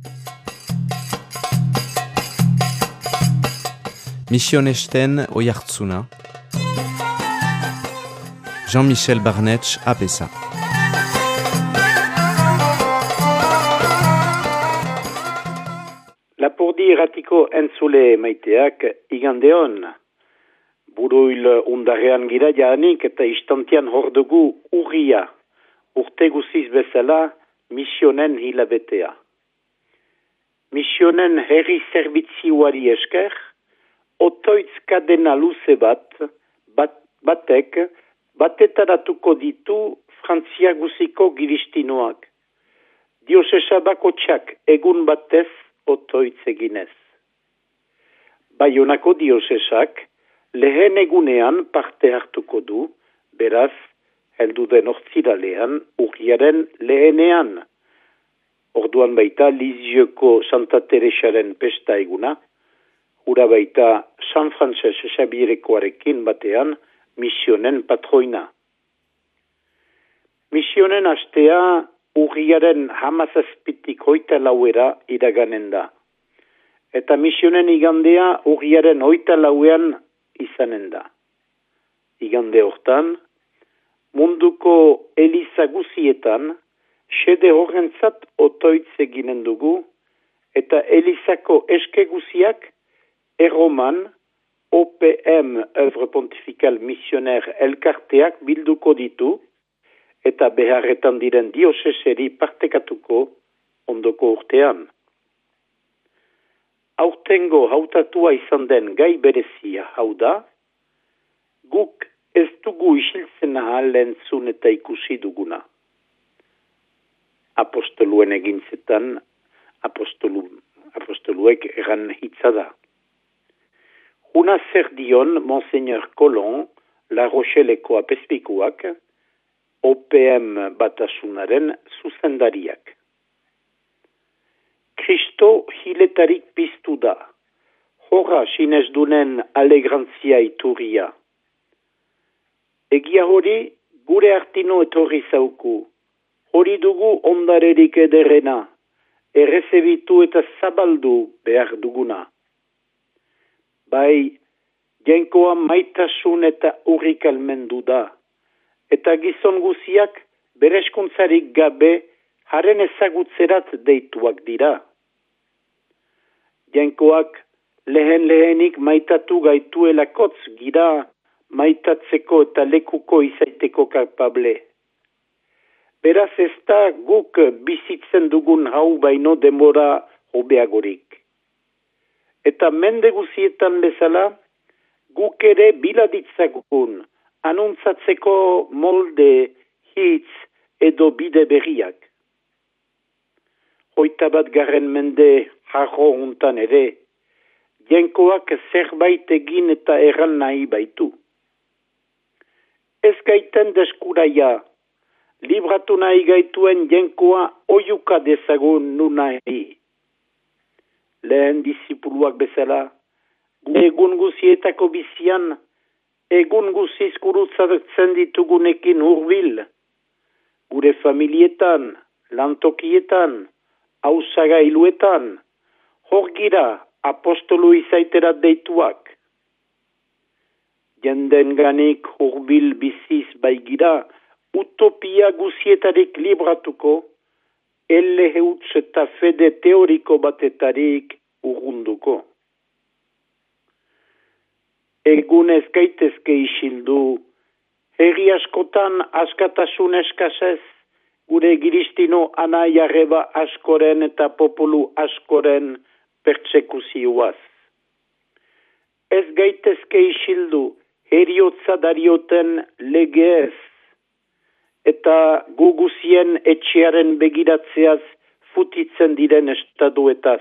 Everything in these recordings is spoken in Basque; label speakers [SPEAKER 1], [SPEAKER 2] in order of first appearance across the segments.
[SPEAKER 1] Misionesten oihartzuna, Jean-Michel Barnetx apesa.
[SPEAKER 2] Lapurdi erratiko entzule maiteak igande hon. Buruil undarrean gira jaanik eta istantian hor dugu urria. Urte guziz bezala misionen hilabetea. Misionen herri zerbitziuari esker, otoitz kadena luze batetaratuko ditu Frantzia guziko giristinoak. Diosesa bakotxak egun batez otoitz eginez. Baionako diosesak lehen egunean parte hartuko du, beraz, heldu den ortziralean, urriaren lehenean. Orduan baita Lizioko Santa Teresaren pesta eguna, hura baita San Frances Xabierekoarekin batean misionen patroina. Misionen astea urriaren 17 hoita lauera iraganen da. Eta misionen igandea urriaren 8 izanen da. Igande hortan, munduko eliza guzietan, xede horrentzat otoitz eginen dugu, eta elizako eske guziak Erroman, OPM, Œuvre Pontificale Missionnaire elkarteak bilduko ditu, eta beharretan diren dioseseri partekatuko ondoko urtean. Aurtengo hautatua izan den gai berezia hau da, guk ez dugu isiltzen ahal entzun eta ikusi duguna. Apostoluen egintzetan, apostoluek eran hitza da. Una zer dion Monseigneur Colon, La Rocheleko apespikuak, OPM batasunaren zuzendariak. Kristo hiletarik piztu da, horra sinesdunen alegrantzia iturria. Egia hori gure artino etorri zauku, hori dugu ondarerik ederrena, errezebitu eta zabaldu behar duguna. Bai, jenkoa maitasun eta urrik almendu da, eta gizon guziak bereskuntzarik gabe haren ezagutzerat deituak dira. Jenkoak lehen-lehenik maitatu gaituelakotz gira maitatzeko eta lekuko izaiteko kapable. Beraz ez da guk bizitzen dugun hau baino demora hobeagorik. Eta mende guzietan bezala, guk ere biladitzagun, anuntzatzeko molde, hitz edo bide berriak. 21. mende jarro untan ere, jenkoak zerbait egin eta erran nahi baitu. Ez gaiten deskuraia, libratu nahi gaituen jenkoa oiuka dezagun nu nahi. Lehen disipuluak bezala, egun guzietako bizian, egun guziz gurutzatzen ditugunekin hurbil, gure familietan, lantokietan, hausagailuetan, hor gira apostolu izaiterat deituak. Jenden ganik hurbil biziz baigira, utopia guzietarik libratuko, elleheutz eta fede teoriko batetarik urrunduko. Egun ez gaitezke isildu, herri askotan askatasun eskasez, gure giristino anai arreba askoren eta populu askoren pertsekuzioaz. Ez gaitezke isildu, heriotza darioten legeez, eta guguzien etxearen begiratzeaz futitzen diren estaduetaz.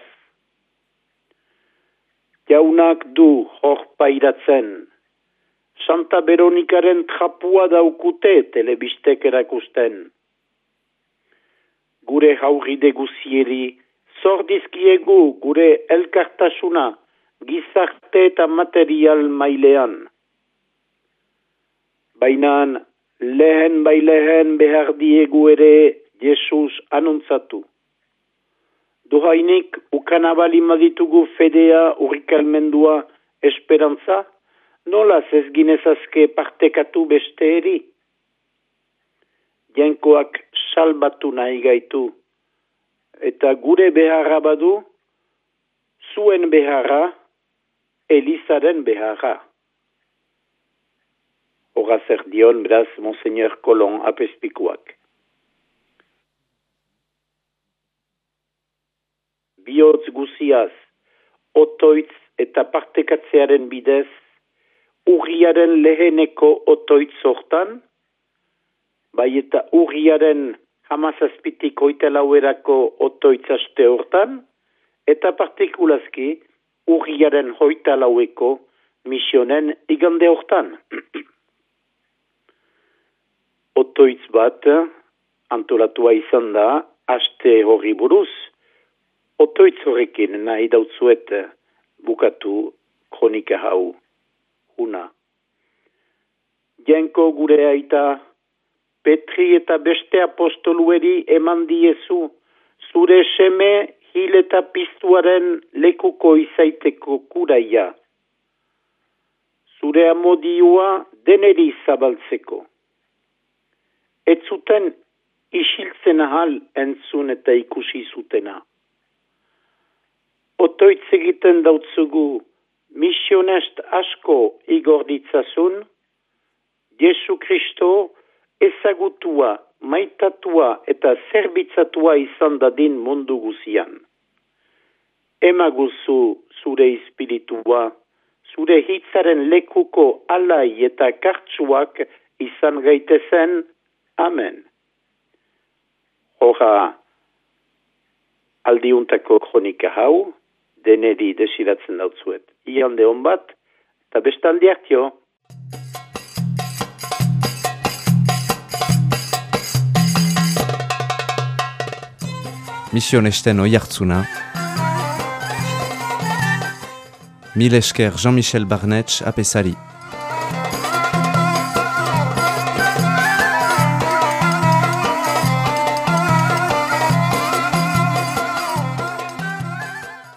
[SPEAKER 2] Jaunak du hor pairatzen. Santa Veronikaren trapua daukute telebistek erakusten. Gure hauride guzieri, zordizkiegu gure elkartasuna, gizarte eta material mailean. Baina lehen behar diegu ere Jesus anuntzatu. Dohainik ukanabali maditugu fedea, urrikalmendua, esperantza, nolaz ez ginezazke partekatu beste eri? Jainkoak salbatu nahi gaitu, eta gure beharra badu, zuen beharra, Elizaren beharra. Hora zer dion, beraz, Monseigneur Kolon apespikuak. Bihotz guziaz, otoitz eta partekatzearen bidez, urriaren leheneko otoitz hortan, bai eta urriaren hamazazpitik hoitalauerako otoitz aste hortan, eta partikulazki urriaren hoitalaueko misionen igande hortan. Otoitz bat antolatua izan da, aste horri buruz, otoitz horrekin nahi dautzuet bukatu kronika hau huna. Jainko gure aita, Petri eta beste apostolueri eman diezu, zure seme hil eta piztuaren lekuko izaiteko kuraia. Zure amodioa deneri zabaltzeko. Ez zuten isiltzen ahal entzun eta ikusi zutena. Otoitz egiten dautzugu misionest asko igor ditzazun, Jesu Kristo ezagutua, maitatua eta zerbitzatua izan dadin mundu guzian. Emaguzu zure espiritua, zure hitzaren lekuko alai eta kartsuak izan gaitezen. Amen. Hora aldiuntako kronika hau, deneri desiratzen dautzuet. Iande hon bat, eta bestaldi hartio.
[SPEAKER 1] Mission esten oihartzuna. Mil esker Jean-Michel Barnetx apesari.